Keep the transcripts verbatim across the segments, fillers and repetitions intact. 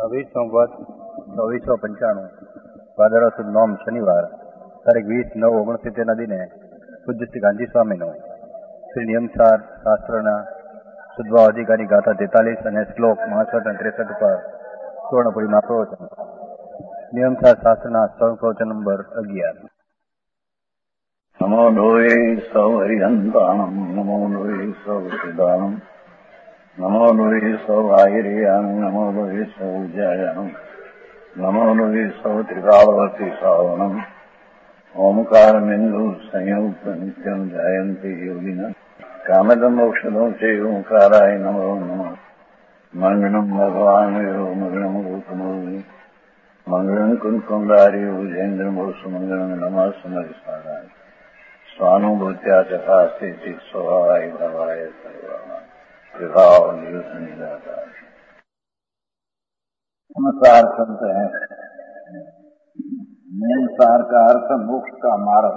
છવ્વીસો વધ ચોવીસો પંચાણું ભાદરવા સુદ નોમ શનિવાર તારીખ વીસ નવ ઓગણસિત્તેરના દિને પૂજ્ય શ્રી ગાંધી સ્વામીનું શ્રી નિયમસાર શાસ્ત્રના શુદ્ધભાવ અધિકારી ગાથા તેતાલીસ અને શ્લોક મહાસઠ અને ત્રેસઠ પર સુવર્ણપુરીમાં પ્રવચન. નિયમસાર શાસ્ત્રના સ્વર્ણ પ્રવચન નંબર અગિયાર. નમો લોહે સૌ હરિહંતાણમ નમો લોહે સૌ સિદાનમ નમો લોહે સૌ આહિર્યાન નમો લોહે સૌ જયાનમ નમો લોહે સૌ ત્રિકાળવતી સાવનમ ઓમકાર બિંદુ સંયુક્ત નિત્યમ જયંતિ યોગિન કામદમ મોક્ષદો છે ઓંકારાય નમો નમઃ. મંગળમ ભગવાન વીરો મંગળમ ગૌતમોની મંગળમ કુંકુંડારી ભુજેન્દ્ર મોસુ મંગળમ નમઃ સમરિસારાય સ્વાનુભૂત્યા ચકાસ્તે સ્વભાવાય ભવાય સર્વમાં विभाव नियुक्त नहीं जाता. संसार शब्द है. नियमसार का अर्थ मोक्ष का मार्ग.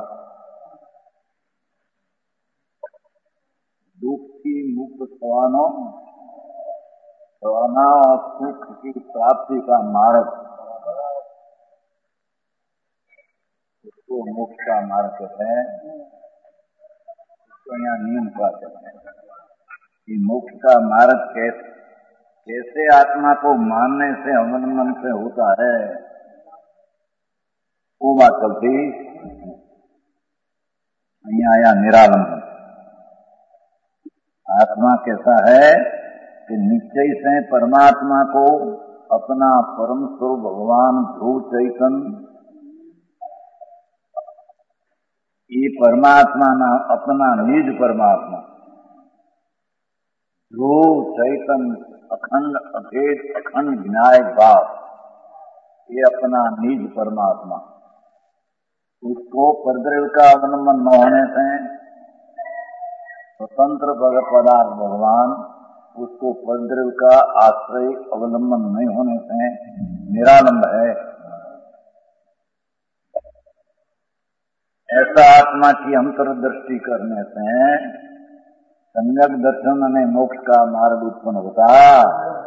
दुख की मुक्त थवानो थवाना और सुख की प्राप्ति का मार्ग, उसको मोक्ष का मार्ग कहते हैं. उसको यहाँ नियम का कहते हैं. कि मोक्ष का मार्ग कैसे कैसे आत्मा को मानने से अवलंबन से होता है, वो बात चलती. यहाँ आया निरालंबन. आत्मा कैसा है कि निश्चय से परमात्मा को अपना परम स्वरूप भगवान ध्रुव चैतन्य, ये परमात्मा ना अपना निज परमात्मा ध्रुव चैतन्य अखंड अभेद अखंड विनायक भाव, ये अपना निज परमात्मा, उसको परद्रव्य का अवलंबन न होने से स्वतंत्र पदार्थ भगवान, उसको परद्रव्य का आश्रय अवलंबन नहीं होने से निरालंब है. ऐसा आत्मा की अंतर्दृष्टि करने से सम्यक दर्शन અને मोक्ष का मार्ग उत्पन्न होता है.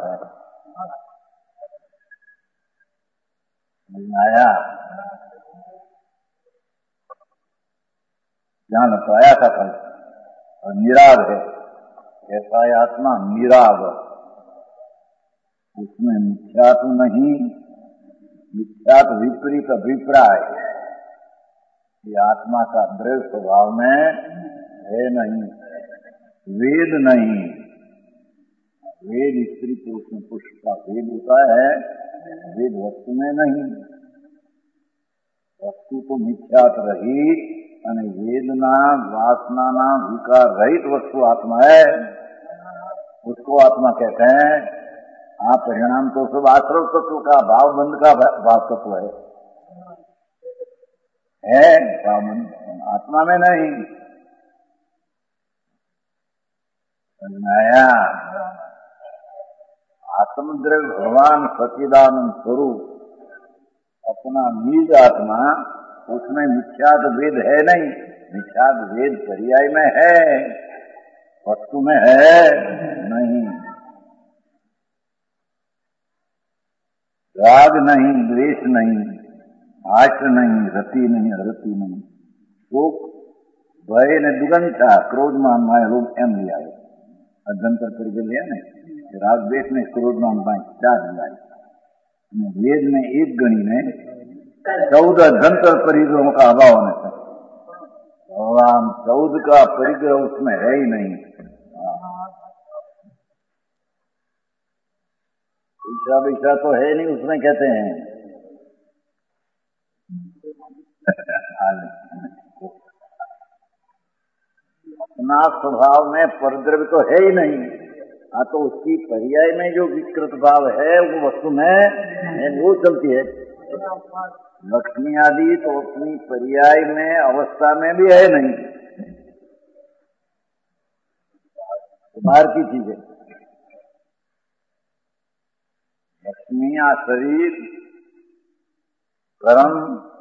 आया ध्यान तो आया था कल. और निराग है ऐसा है आत्मा निराग, उसमें मिथ्यात्व नहीं, मिथ्यात्व विपरीत अभिप्राय, ये आत्मा का द्रव्य स्वभाव में है नहीं. वेद नहीं, वेद स्त्री पुरुष में पुरुष का वेद होता है, वेद वस्तु में नहीं. वस्तु तो मिथ्यात रहित અને वेदना वासना विकार रहित वस्तु आत्मा है, उसको आत्मा कहते हैं. आप परिणाम तो सब आश्रव तत्व का भाव बंध का भाव तत्व है, है भाव बंध आत्मा में नहीं. नया आत्मद्रव्य भगवान सच्चिदानंद स्वरूप अपना निज आत्मा, उसमें मिथ्यात वेद है नहीं. मिथ्यात वेद पर्याय में है, वस्तु में है नहीं. राग नहीं, द्वेष नहीं, आश्र नहीं, रति नहीं, अरति नहीं. शोक भय ने दुगंधा क्रोध मान माया लोग एम लिया है. अध्यंतर करके लिया ने राग द्वेष ने क्रोध मान माया चार लिया. वेद में एक गणी में चौदह अध्यंतर परिग्रहों का अभाव होने से भगवान चौदह का परिग्रह उसमें है ही नहीं. ईशा विशा तो है नहीं उसमें, कहते हैं. अपना स्वभाव में परद्रव्य तो है ही नहीं. हाँ तो उसकी पर्याय में जो विकृत भाव है वो वस्तु में है, वो चलती है. लक्ष्मी आदि तो अपनी पर्याय में अवस्था में भी है नहीं, बाहर की चीज है. लक्ष्मी या शरीर कर्म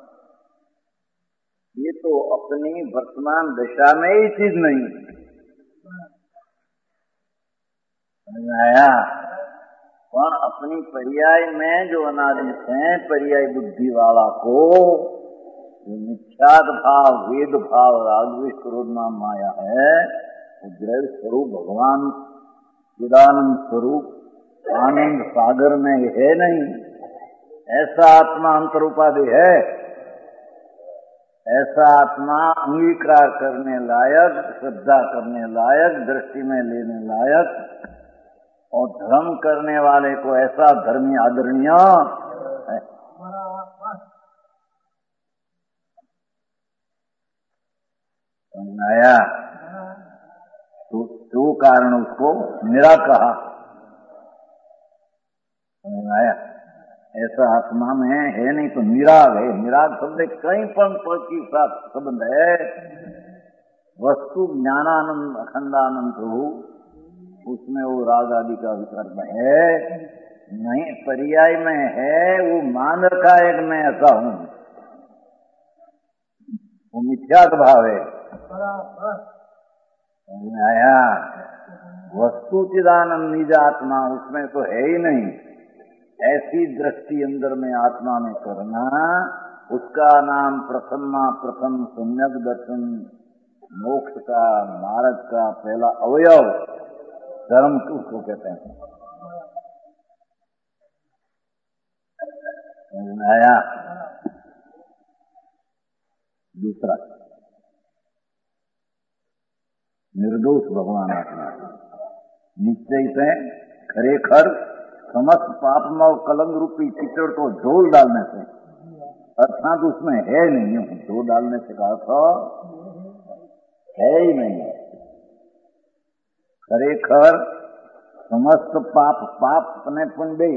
ये तो अपनी वर्तमान दशा में ही चीज नहीं. आया और अपनी पर्याय में जो अनादित है, पर्याय बुद्धि वाला को जो मिथ्याद भाव, वेद भाव, रागद्वेष क्रोध मान माया है, वो दृढ़ स्वरूप भगवान चिदानंद स्वरूप आनंद सागर में है नहीं। ऐसा आत्मा अंतरूपाधि है, ऐसा आत्मा अंगीकार करने लायक, श्रद्धा करने लायक, दृष्टि में लेने लायक, और धर्म करने वाले को ऐसा धर्मी आदरणीय है। आया तो, तो कारण उसको निरा कहा। आया ऐसा आत्मा में है नहीं तो निराग है। निराग शब्द कहीं पण पद के साथ संबंध है। वस्तु ज्ञानानंद अखंडानंद प्रभु, उसमें वो राग आदि का विकल्प है नहीं, पर्याय में है। वो मान रखा है कि मैं ऐसा हूं, वो मिथ्यात्व भाव है। आया वस्तु चिदानंद निज आत्मा उसमें तो है ही नहीं। ऐसी दृष्टि अंदर में आत्मा में करना, उसका नाम प्रथमा प्रथम सम्यक दर्शन, मोक्ष का मार्ग का पहला अवयव धर्म उसको कहते हैं। आया दूसरा निर्दोष भगवान आत्मा निश्चय से खरेखर समस्त पापम और कलंक रूपी कीचड़ को ढोल डालने से, अर्थात उसमें है नहीं, ढोल डालने से कहा था है ही नहीं। खरेखर समस्त पाप, पाप अपने पुण्य,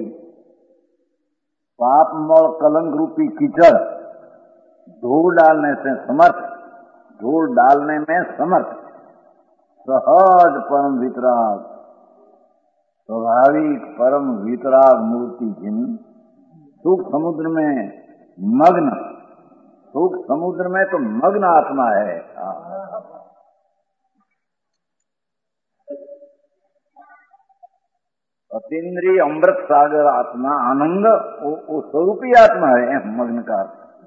पाप मोल कलंक रूपी कीचड़ ढोल डालने से समर्थ, ढोल डालने में समर्थ, सहज परम वितराग, स्वाभाविक परम वितराग मूर्ति जिन सुख समुद्र में मग्न, सुख समुद्र में तो मग्न आत्मा है। अतीन्द्रिय अमृत सागर आत्मा आनंद, वो, वो स्वरूपी आत्मा है मग्न का।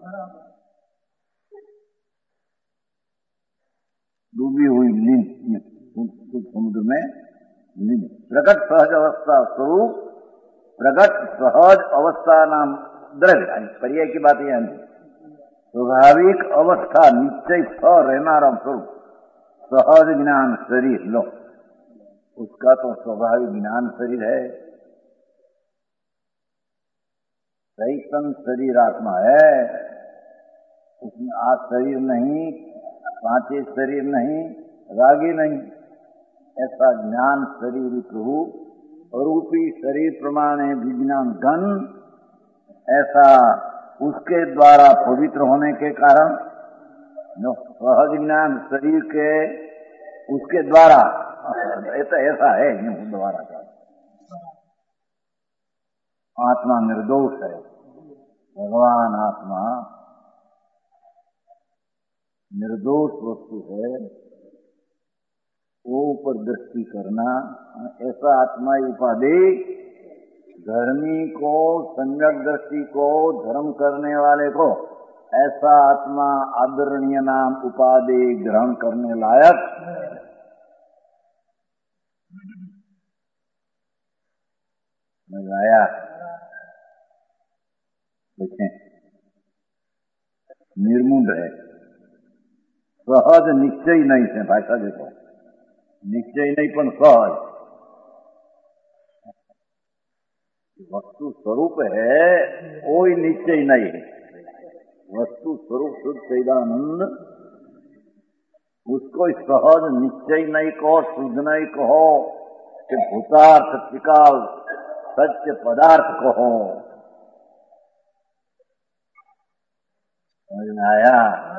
डूबी हुई लीन समुद्र में लीन, प्रकट सहज अवस्था स्वरूप, प्रकट सहज अवस्था नाम द्रव्य, पर्याय की बात यह नहीं। स्वाभाविक अवस्था निश्चय स रहनारा स्वरूप, सहज ज्ञान शरीर लो, उसका तो स्वाभाविक ज्ञान शरीर है। चैतन शरीर आत्मा है, उसमें आज शरीर नहीं, पांचे शरीर नहीं, रागी नहीं, ऐसा ज्ञान शरीर प्रभु रूपी शरीर प्रमाणे विज्ञान घन, ऐसा उसके द्वारा पवित्र होने के कारण सहज ज्ञान शरीर के उसके द्वारा ऐसा ऐसा है द्वारा का आत्मा निर्दोष है। भगवान आत्मा निर्दोष वस्तु है, वो ऊपर दृष्टि करना, ऐसा आत्मा उपाधि धर्मी को, सम्यक दृष्टि को, धर्म करने वाले को ऐसा आत्मा आदरणीय नाम उपाधि ग्रहण करने लायक आया। देखें निर्मुंड है, सहज निश्चय नहीं से भाषा देखो, निश्चय नहीं पण सहज वस्तु स्वरूप है, कोई निश्चय नहीं है। वस्तु स्वरूप शुद्ध सैदानंद, उसको सहज निश्चय नहीं कहो, शुद्ध नहीं कहो, कि भूतार्थ त्रिकाल सत्य पदार्थ कहो। समझ में आया?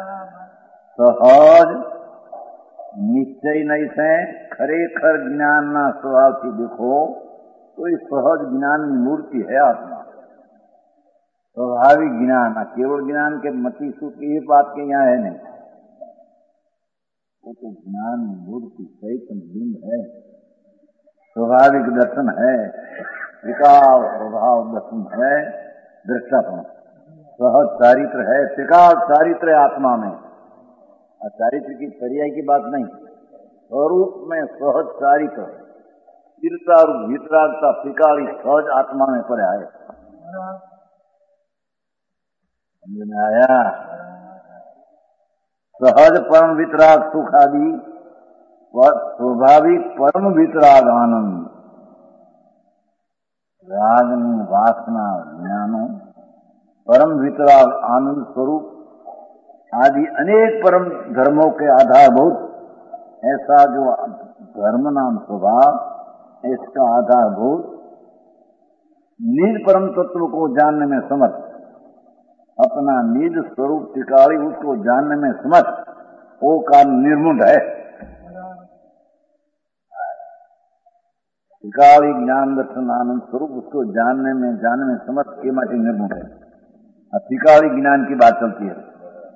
सहज निश्चय नहीं से खरेखर ज्ञान ना स्वभाव की देखो तो इस सहज ज्ञान की मूर्ति है आत्मा। स्वाभाविक ज्ञान, केवल ज्ञान के मति सुख ये बात के यहाँ है नहीं, वो तो ज्ञान मूर्ति चैतन्य बिंब है, स्वाभाविक दर्शन है। त्रिकाल स्वभाव दर्शन है दृष्टापन, सहज चारित्र है, त्रिकाल चारित्र है आत्मा में। चारित्र की पर्याय की बात नहीं, स्वरूप में सहज चारित्र, स्थिरता और वितरागता त्रिकाली सहज आत्मा में पड़ा है। समझ में आया? सहज परम वितराग सुख आदि व स्वाभाविक परम वितराग आनंद, रागनी वासना ज्ञानों परम वितराग आनंद स्वरूप आदि अनेक परम धर्मों के आधारभूत ऐसा जो धर्म नाम स्वभाव, इसका आधारभूत निज परम तत्व को जानने में समर्थ, अपना निज स्वरूप त्रिकाली उसको जानने में समर्थ, वो का निर्मुंड है। त्रिकाली ज्ञान दर्शन आनंद स्वरूप उसको जानने में जानने में समर्थ के माटी निर्मुंड है। त्रिकाली ज्ञान की बात चलती है।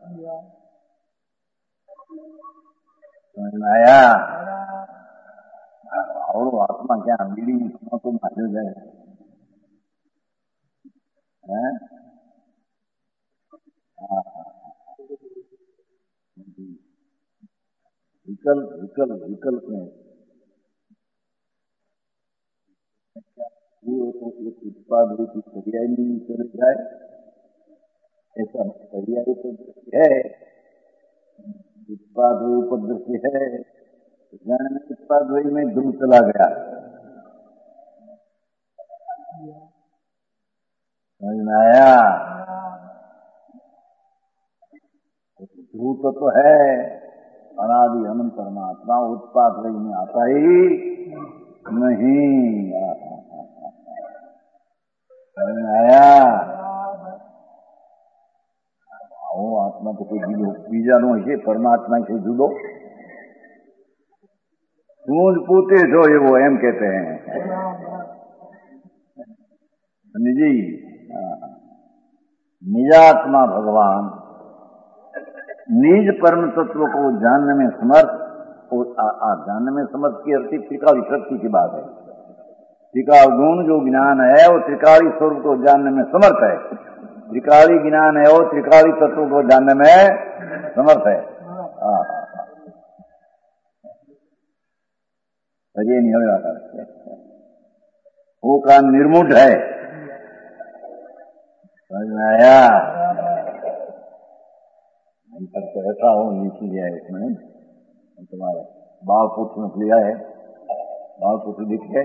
समझ में आया? और आत्मा क्या बीड़ी में तो मार जाए है? विकल्प विकल्प विकल्प में वो तो एक उत्पाद की पर्याय नहीं चल जाए, ऐसा पर्याय तो है, उत्पाद उपद्रव है, जाने उत्पाद वही में धूम चला गया। समझ में आया? ध्रुव तो है अनादि अनंत परमात्मा, उत्पाद वही में आता ही नहीं। समझ में आया? वो आत्मा तो कोई जुदो बीजा नो है, परमात्मा से जुदो सूझ पूते जो ये वो एम कहते हैं। निजी निजात्मा भगवान निज परम तत्व को जानने में समर्थ, और आ, आ, जानने में समर्थ की अर्थ त्रिकाली शक्ति की बात है। त्रिकाल गुण जो ज्ञान है वो त्रिकाली स्वरूप को जानने में समर्थ है। त्रिकाली ज्ञान है वो त्रिकाली तत्व को जानने में समर्थ है। ये नहीं हो जाता, वो का निर्मुड है। समझ में आया? तो ऐसा हो नीचे लिया है इसमें, तुम्हारे बाल पुत्र में लिया है, बाल पुत्र दिखे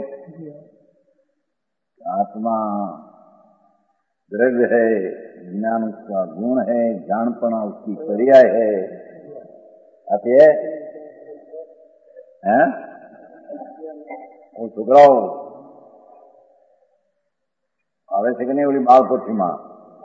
आत्मा द्रव्य है, ज्ञान उसका गुण है, जानपना उसकी पर्याय है। आते हैं वो छुकराओ आवे से नहीं बोली बाल पुत्री माँ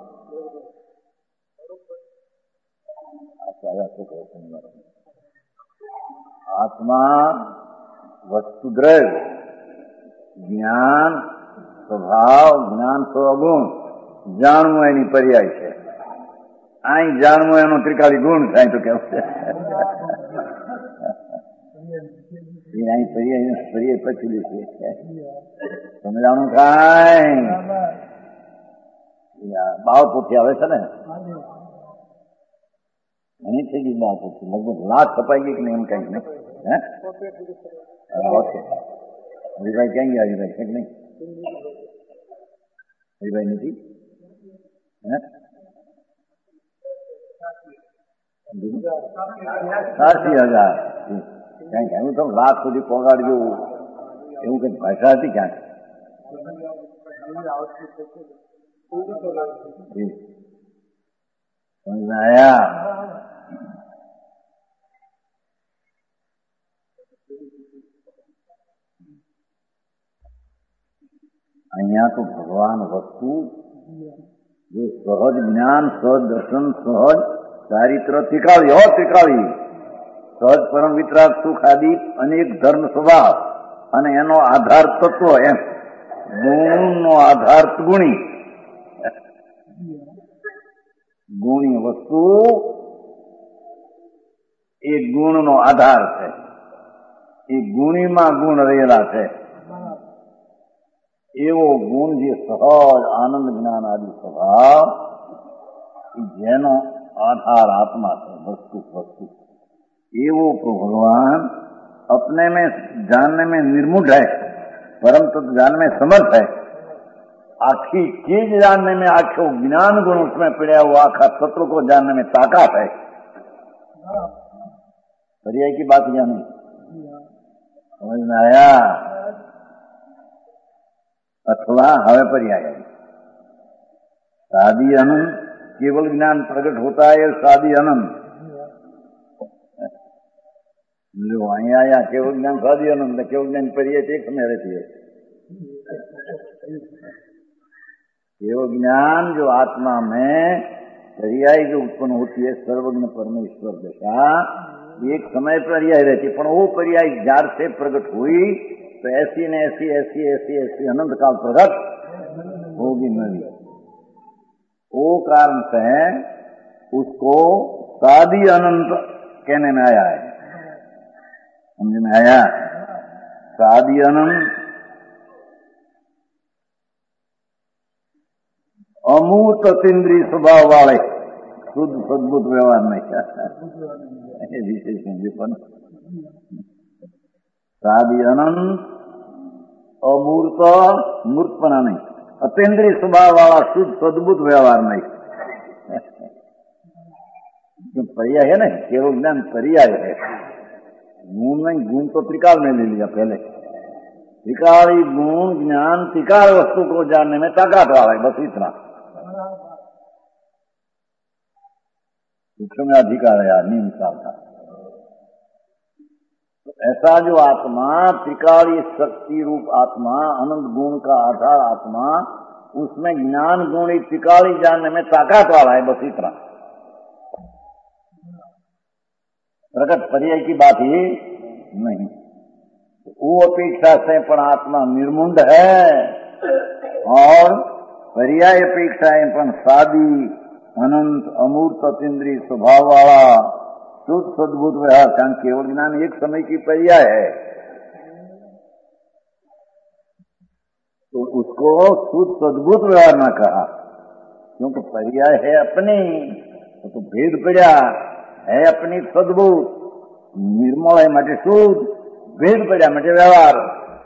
आत्मा वस्तुद्रव्य ज्ञान स्वभाव ज्ञान स्वगुण જાણવું એની પર્યાય છે। અહીં જાણવું એનો ત્રિકાળી ગુણ થાય તો કેવું છે? અહીં પર્યાય પર્યાય પછી લીધું સમજાણું કાંઈ બાવ પોથી આવે છે ને ઘણી થઈ ગઈ બાવ પોથી, લગભગ લાખ છપાઈ ગઈ કે નહીં એમ કઈ નહીં। હરિભાઈ ક્યાં ગયા? હરિભાઈ છે કે નહીં? હરિભાઈ નથી? સાસી હજાર ક્યાંક એવું તો લાખ સુધી પહોંચાડ્યું એવું કઈ ભાષા હતી ક્યાંક? સમજ આયા? અહીંયા તો ભગવાન વસ્તુ जो सहज ज्ञान सहज दर्शन सहज चारित्र त्रिकाली और त्रिकाली सहज परम वितराग सुख आदि अनेक धर्म स्वभाव અને એનો આધાર તત્વ એમ ગુણનો આધાર ગુણી ગુણી વસ્તુ એ ગુણનો આધાર છે। એ ગુણીમાં ગુણ રહેલા છે। एवो गुण जे सहज आनंद ज्ञान आदि स्वभाव जेनो आधार आत्मा है, वस्तु वस्तु एवो को भगवान अपने में जानने में निर्मुढ़ है, परम तत्व जानने में समर्थ है। आखी चीज जानने में आखो ज्ञान गुण उसमें पड़ा हुआ आखा तत्व को जानने में ताकत है। पर्याय की बात या नहीं समझ में आया? अथवा हमें पर्याय सादी अनंत केवल ज्ञान प्रकट होता है, सादी अनंत जो वहीं आया केवल ज्ञान सादी अनंत केवल ज्ञान पर्याय एक समय रहती है। केवल ज्ञान जो आत्मा में पर्याय जो उत्पन्न होती है सर्वज्ञ परमेश्वर दशा एक समय पर्याय रहती, पर वो पर्याय जार से प्रकट हुई तो ऐसी न ऐसी ऐसी ऐसी ऐसी अनंत काल प्रकट होगी नहीं। वो कारण से उसको सादी अनंत कहने में आया है। समझ में आया? सादी अनंत अमूर्त अतीन्द्रिय स्वभाव वाले शुद्ध सद्भुत व्यवहार नहीं विशेषण सादी अनंत अमूर्त मूर्तपना नहीं, अतीन्द्रिय स्वभाव वाला शुद्ध सद्भुत व्यवहार नहीं। जो पर्याय है ना केवल ज्ञान पर्याय है, गुण नहीं। गुण तो त्रिकाल में ले लिया पहले, त्रिकाली गुण ज्ञान त्रिकाल वस्तु को जानने में ताकत वाला है, बस इतना। सूक्ष्म अधिकार है नीम साल का। तो ऐसा जो आत्मा त्रिकाली शक्ति रूप आत्मा अनंत गुण का आधार आत्मा उसमें ज्ञान गुण त्रिकाली जानने में ताकत वाला है, बस इतना। प्रकट पर्याय की बात ही नहीं। वो अपेक्षा से पण आत्मा निर्मुंड है और पर्याय अपेक्षाएं पण सादी अनंत अमूर्त अतीन्द्रिय स्वभाव वाला शुद्ध सद्भुत व्यवहार। कारण केवल ज्ञान एक समय की पर्याय है, तो उसको शुद्ध सद्भुत व्यवहार न कहा, क्योंकि पर्याय है अपनी, तो भेद पड़ा है अपनी सद्भुत, निर्मल है मटे शुद्ध, भेद पड़ा मटे व्यवहार।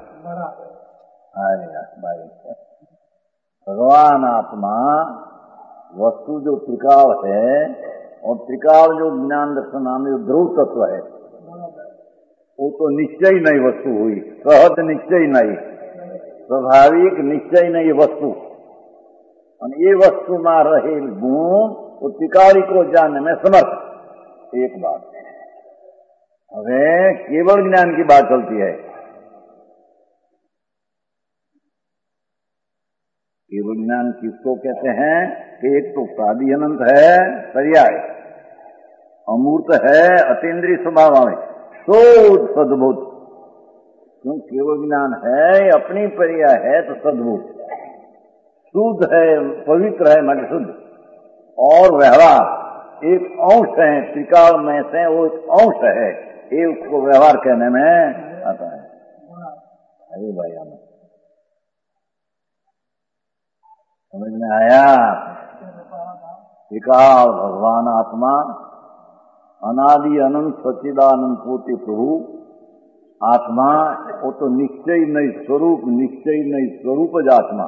भगवान आत्मा वस्तु जो त्रिकाल है और त्रिकाल जो ज्ञान दर्शन नाम जो ध्रुव तत्व है वो तो निश्चय नहीं वस्तु हुई, सहज निश्चय नहीं, स्वाभाविक निश्चय नहीं वस्तु। और ये वस्तु में रहे गुण वो त्रिकाली को जानने में समर्थ। एक बात अबे केवल ज्ञान की बात चलती है। केवल ज्ञान किसको कहते हैं कि एक तो सादी अनंत है पर्याय, अमूर्त है अतीन्द्रिय स्वभाव वाले शुद्ध सद्भुत। क्यों केवल ज्ञान है अपनी पर्याय है तो सद्भुत, शुद्ध है पवित्र है मत शुद्ध, और व्यवहार एक अंश है त्रिकाल में से, वो एक अंश है, ये उसको व्यवहार कहने में आता है। अरे भाई हमें समझ में आया? त्रिकाल भगवान आत्मा अनादि अनंत सच्चिदानंद पोते प्रभु आत्मा, वो तो निश्चय नहीं स्वरूप, निश्चय नहीं स्वरूप आत्मा।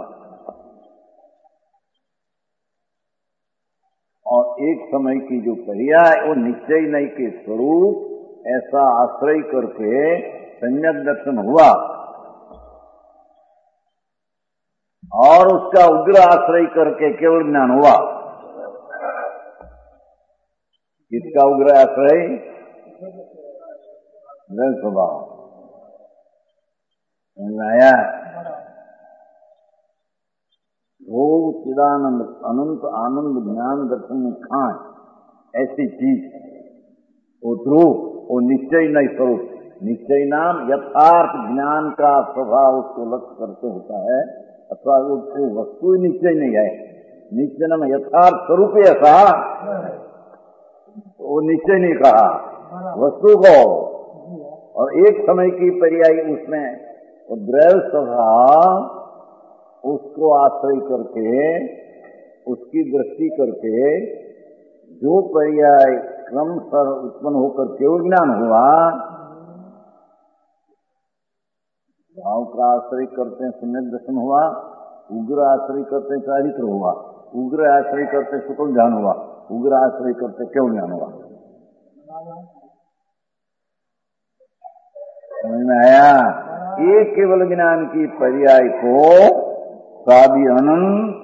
और एक समय की जो पर्याय वो निश्चय नहीं के स्वरूप ऐसा आश्रय करके सम्यक दर्शन हुआ, और उसका उग्र आश्रय करके केवल ज्ञान हुआ। किसका उग्र आश्रय? स्वभाव आया। वो चिदानंद अनंत आनंद ज्ञान दर्शन में खान ऐसी चीज वो ध्रुव, वो निश्चय नहीं स्वरूप। निश्चय नाम यथार्थ ज्ञान का स्वभाव उसको लक्ष्य करते होता है, अथवा वो वस्तु निश्चय नहीं है। निश्चय नाम यथार्थ स्वरूप ऐसा, वो निश्चय नहीं कहा वस्तु को। और एक समय की पर्याय उसमें द्रव्य स्वभाव उसको आश्रय करके, उसकी दृष्टि करके जो पर्याय क्रमशः उत्पन्न होकर केवल ज्ञान हुआ, भाव का आश्रय करते सम्यक दर्शन हुआ, उग्र आश्रय करते चारित्र हुआ, उग्र आश्रय करते सुकुल ध्यान हुआ, उग्र आश्रय करते केवल ज्ञान हुआ। समझ में आया? एक केवल ज्ञान की पर्याय को सादी अनंत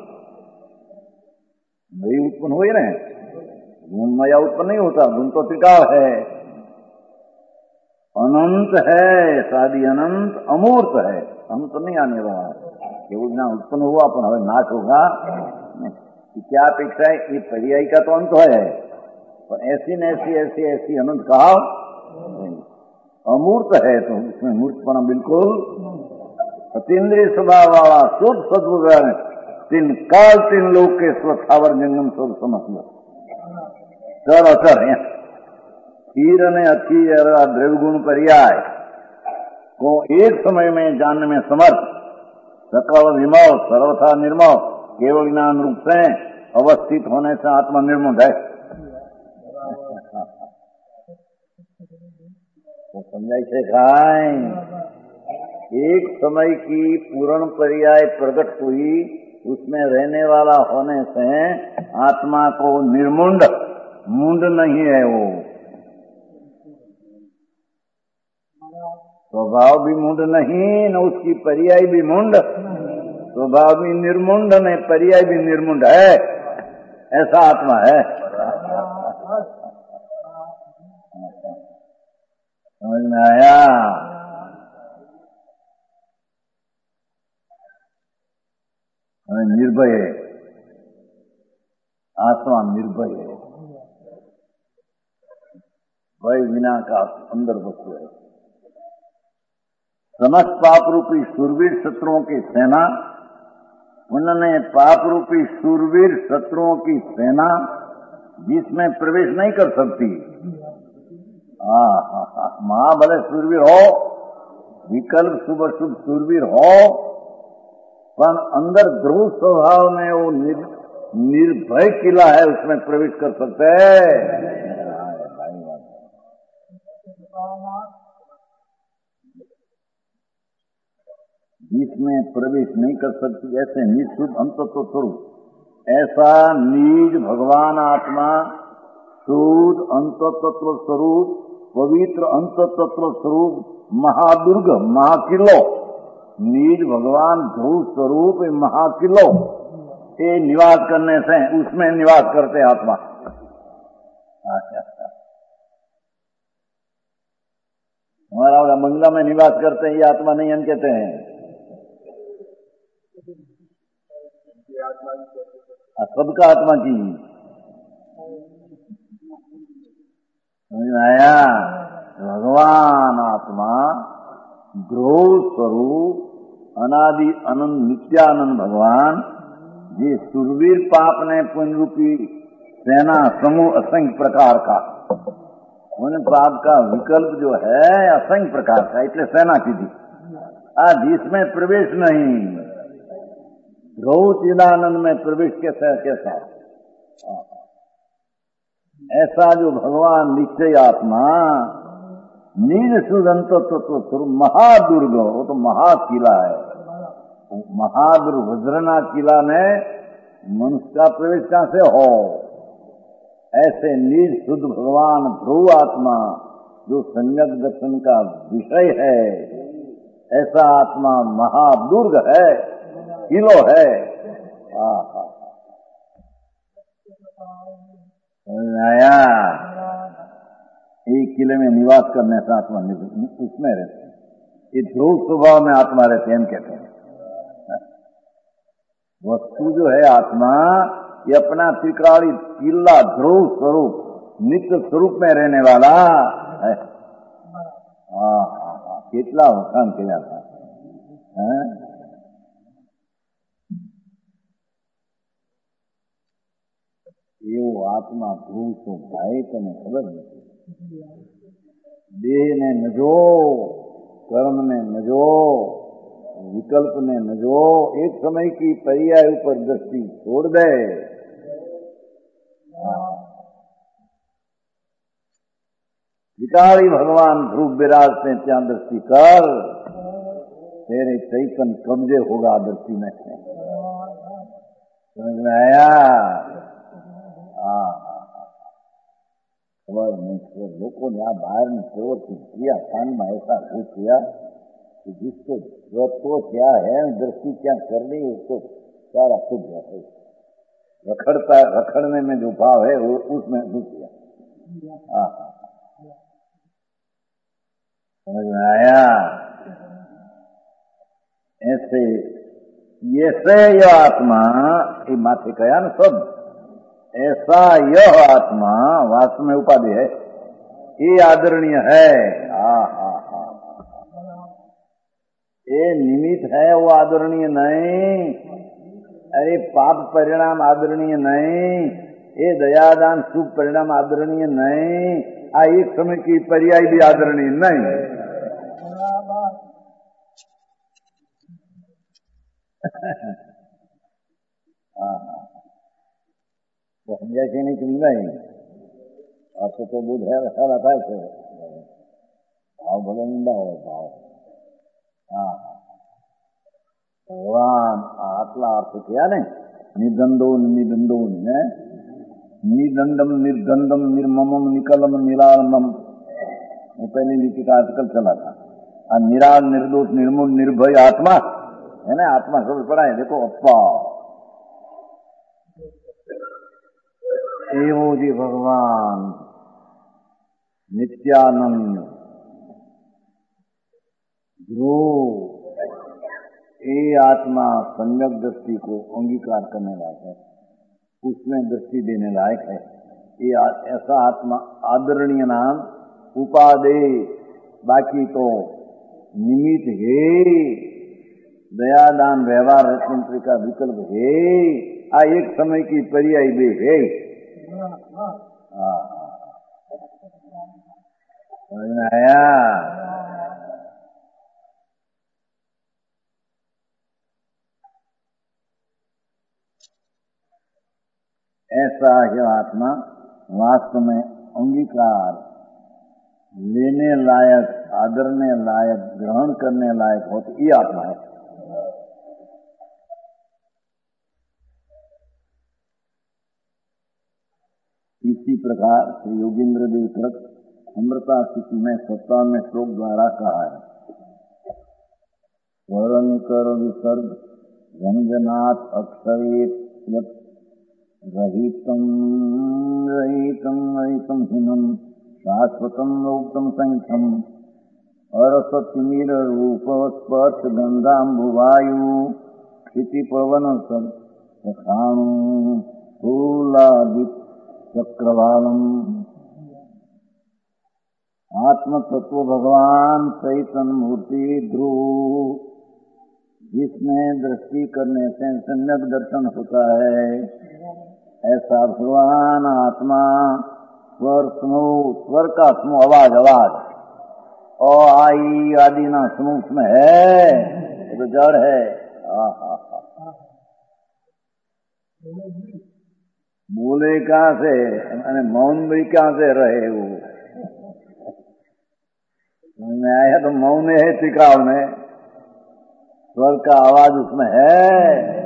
वही उत्पन्न हुए ना, गुणमया उत्पन्न नहीं होता, गुण तो त्रिकाल है, अनंत है, सादी अनंत अमूर्त है, अंत नहीं आने रहा है। केवल ज्ञान उत्पन्न हुआ अपन हमें नाश होगा, क्या अपेक्षा है? ये पर्याय का तो अंत है, पर ऐसी न ऐसी ऐसी ऐसी अनंत कहा अमूर्त है, तो इसमें मूर्तपना बिल्कुल अतीन्द्रिय स्वभाव वाला शुद्ध सद्बुद्ध तीन काल तीन लोग के स्वथावर जंगम सब समझ लो, चर अचर है। क्षीर ने अच्छी द्रव्य गुण पर्याय को एक समय में जानने में समर्थ, सकल विमल सर्वथा निर्मल केवल ज्ञान रूप से अवस्थित होने से आत्मा निर्मल है। तो समझाई से खाए एक समय की पूर्ण पर्याय प्रकट हुई, उसमें रहने वाला होने से आत्मा को निर्मुंड, मुंड नहीं है, वो स्वभाव भी मुंड नहीं न उसकी पर्याय भी मुंड, स्वभाव भी निर्मुंड न पर्याय भी निर्मुंड है, ऐसा आत्मा है। समझ में आया? निर्भय है आत्मा, निर्भय है, भय विना का अंदर वस्तु है। समस्त पाप रूपी शूरवीर शत्रुओं की सेना, उन्होंने पाप रूपी शूरवीर शत्रुओं की सेना जिसमें प्रवेश नहीं कर सकती। महा भले शूरवीर हो, विकल्प शुभ शुभ शूरवीर हो, पर अंदर ध्रुव स्वभाव में वो निर, निर्भय किला है, उसमें प्रवेश कर सकते हैं। जिसमें प्रवेश नहीं कर सकती, ऐसे निःशुद्ध अंतत्व स्वरूप, ऐसा निज भगवान आत्मा शुद्ध अंततत्व स्वरूप, पवित्र अंततत्व स्वरूप, महादुर्ग महाकिलो, निज भगवान ध्रुव स्वरूप महाकिलो ये निवास करने से उसमें निवास करते आत्मा। हमारा मंगला में निवास करते हैं, ये आत्मा नहीं हम कहते हैं, सबका आत्मा की। समझ में आया? भगवान आत्मा ध्रुव स्वरूप अनादि अनंत नित्यानंद भगवान, ये सुरवीर पाप ने पुण्य रूपी सेना समूह असंख्य प्रकार का, उन पाप का विकल्प जो है असंख्य प्रकार का, इसलिए सेना की थी आज जिसमें प्रवेश नहीं, ध्रुव चिदानंद में प्रवेश कैसा कैसा, ऐसा जो भगवान निश्चय आत्मा निज सुदंत तत्व महादुर्ग, वो तो महाकिला है, महादुर्ग वज्रना किला में मनुष्य का प्रवेश कहां से हो, ऐसे निज शुद्ध भगवान ध्रुव आत्मा जो सम्यक दर्शन का विषय है, ऐसा आत्मा महादुर्ग है, किलो है। आया एक किले में निवास करने से आत्मा उसमें रहते हैं, ये ध्रुव स्वभाव में आत्मा रहते हैं, हम कहते हैं। वस्तु जो है आत्मा, ये अपना त्रिकाली किला ध्रुव स्वरूप नित्य स्वरूप में रहने वाला है। हाँ हाँ हाँ, कितना वखान किया था है? एवं आत्मा ध्रुव तो भाई तने खबर नहीं, देह ने नजो, कर्म ने नजो, विकल्प ने न जो एक समय की पर्याय ऊपर दृष्टि छोड़ दे, विकारी भगवान ध्रुव विराजते त्या दृष्टि कर, तेरे चैतन कब्जे होगा दृष्टि में। समझ में आया? खबर नहीं खबर लोगों ने आ बाहर में प्रवृत्ति किया, कान में ऐसा हो किया कि जिसको तत्व क्या है, दृष्टि क्या करनी, उसको सारा खुद जाता है। रखड़ता रखड़ने में जो भाव है वो उसमें घुस गया। हाँ, समझ में आया? ऐसे ऐसे यह आत्मा, ये माथे कया न सब, ऐसा यह आत्मा वास्तव में उपाधि है, ये आदरणीय है। हा हा हा, ये निमित्त है, वो आदरणीय नहीं। अरे पाप परिणाम आदरणीय नहीं, ये दयादान शुभ परिणाम आदरणीय नहीं, आ एक समय की पर्याय भी आदरणीय नहीं। तो समझा कि नहीं समझाई? और तो तो बुध है ऐसा रहता है भाव भले निंदा हो भाव। हाँ, भगवान आटला अर्थ किया नहीं, निदंदो निदंदो ने निदंडम निर्दंडम निर्ममम निकलम निरालम, वो पहले लिखी का आर्टिकल चला था। और निराल निर्दोष निर्मूल निर्भय आत्मा है ना, आत्मा सब पड़ा है। देखो अप्पा एवो जी भगवान नित्यानंद ध्रुव, ये आत्मा सम्यक दृष्टि को अंगीकार करने लायक है, उसमें दृष्टि देने लायक है। ये ऐसा आत्मा आदरणीय नाम उपादेय, बाकी तो निमित्त है, दयादान व्यवहार रचयंत्र का विकल्प है, आ एक समय की पर्याय भी है। समझ में आया? ऐसा है आत्मा वास्तव में अंगीकार लेने लायक, आदरने लायक, ग्रहण करने लायक हो तो ये आत्मा है। इसी प्रकार श्री योगेंद्र देव कृत अमृता स्थिति में सत्तावन में श्लोक द्वारा कहा है, स्वरंकर विसर्ग रंजनाथ अक्षरेत यत् रहितम रहितम रहितम हिनम शाश्वतम लोकतम संख्यम अरसतिमिर रूप स्पर्श गंधाम्बुवायु क्षिति पवन सखाणु स्थूलादित चक्रवालम। आत्म तत्व भगवान चैतन्य मूर्ति ध्रुव, जिसमें दृष्टि करने से सम्यक दर्शन होता है, ऐसा भगवान आत्मा स्वर समूह, स्वर का समूह आवाज आवाज ओ आई आदि ना समूह में है, तो जड़ है। बोले कहां से, मैंने मौन भी कहां से रहे वो मैं आया तो मौन है टिकाव में, स्वर का आवाज उसमें है।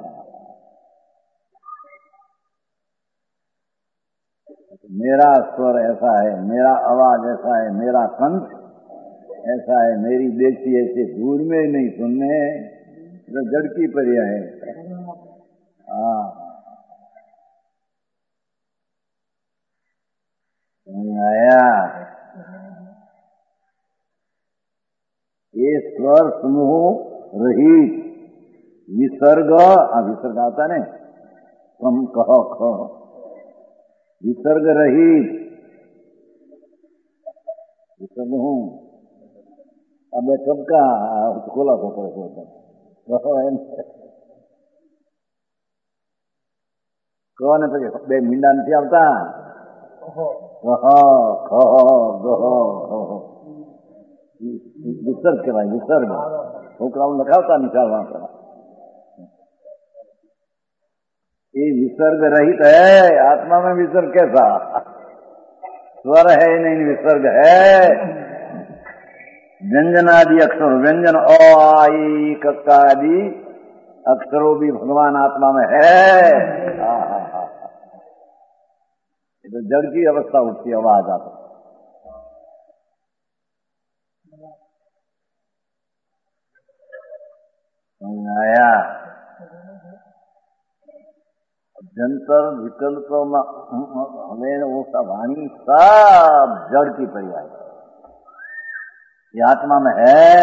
मेरा स्वर ऐसा है, मेरा आवाज ऐसा है, मेरा कंठ ऐसा है, मेरी देखी ऐसे दूर में नहीं सुनने, तो जड़ की पर्याय है। हाँ, आया ये स्वर समूह रहित विसर्ग, विसर्ग आता है कम कह ख, विसर्ग रहित विसर्ग हूं। अब सबका खोला था कौन है तो बे मींडा नहीं आता कह कह गह विसर्ग के भाई विसर्ग છોકરાઓ લખાવતા નિશાળમાં પેલા ये विसर्ग रहित है, आत्मा में विसर्ग कैसा? स्वर है नहीं, विसर्ग है। व्यंजनादि अक्षर, व्यंजन अ आई कक्का आदि अक्षरों भी भगवान आत्मा में है। हा हा हा ये तो जड़ की अवस्था उठती, आवाज आता आया। जंतर विकल्प हमें वो सब वाणी सब जड़ की पर्याय, ये आत्मा में है।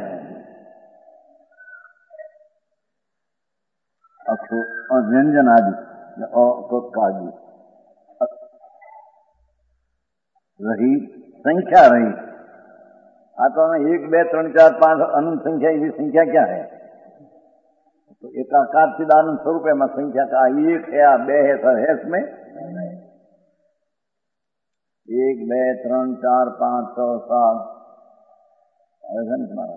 और व्यंजन आदि आदि रही संख्या रही आत्मा में एक बे त्रण चार पांच अनंत संख्या, ये संख्या क्या है? तो एकाकार चिदानंद स्वरूप है, संख्या का एक है या बे है, सर है इसमें एक बे त्रण चार पांच छह सात ऐसा नहीं तुम्हारा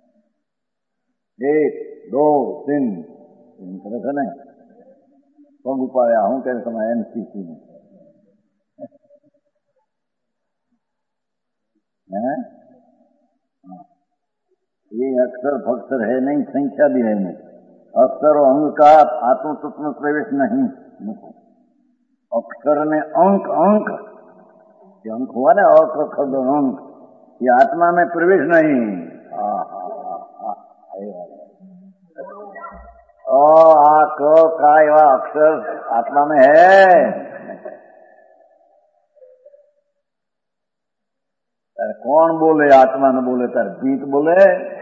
एक दो तीन करे थे नहीं पग उपाया हूं कहते तुम्हारे एनसीसी में है। ये अक्षर फक्षर है नहीं, संख्या भी है नहीं। अक्षर और अंक का आत्म तत्व में प्रवेश नहीं। अक्षर ने अंक अंक ये अंक हुआ ना, अक्षर अंक, ये आत्मा में प्रवेश नहीं। अ आ क का एवा अक्षर आत्मा में है। तारे कौन बोले? आत्मा ने बोले, तारे बीत बोले।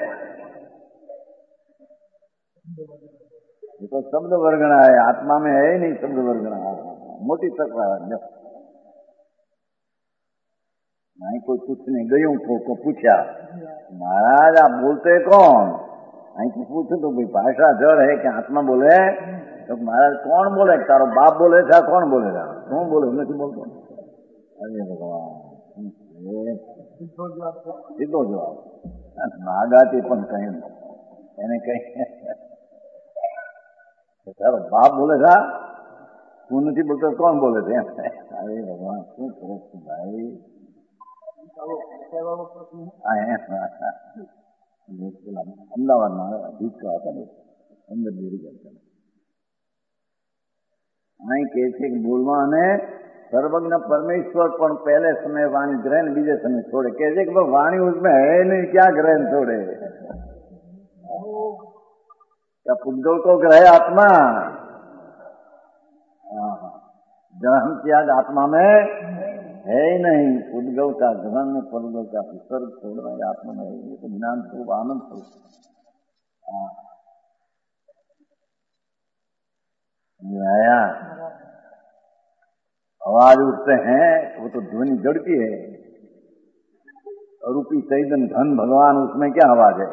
ये तो शब्द वर्गना है, आत्मा में है ही नहीं शब्द वर्गना। मोटी तकरार नहीं, कोई पूछने गयू को, को पूछा महाराज आप बोलते कौन? અહીં થી પૂછું તો ભાઈ ભાષા જળ है कि आत्मा बोले? तो महाराज कौन बोले? तारो बाप बोले था? कौन बोले था? कौन बोले? नहीं बोलते। अरे भगवान सीधो जवाब नागाती पण कहीं એને કઈ તારો બાપ બોલે था? तू नहीं बोलते कौन बोले थे? अरे भगवान शू करो भाई। અમદાવાદમાં ભીખા હતા ને અંદર બેરી કરતા અહીં કહે છે કે બોલવા અને સર્વજ્ઞ परमेश्वर પણ पहले समय वाणी ग्रहण बीजे समय छोड़े। कह कि भाई वाणी उसमें है नहीं, क्या ग्रहण छोड़े? क्या पुद्गल को ग्रह आत्मा? ग्रहण त्याग आत्मा में है ही नहीं। पुद्गल का ग्रहण में पुद्गल का विसर्ग छोड़ना है आत्मा में है। ये तो ज्ञान स्वरूप आनंद स्वरूप आया। आवाज उठते हैं वो तो ध्वनि जड़ की है। रूपी चैतन्य धन भगवान, उसमें क्या आवाज है?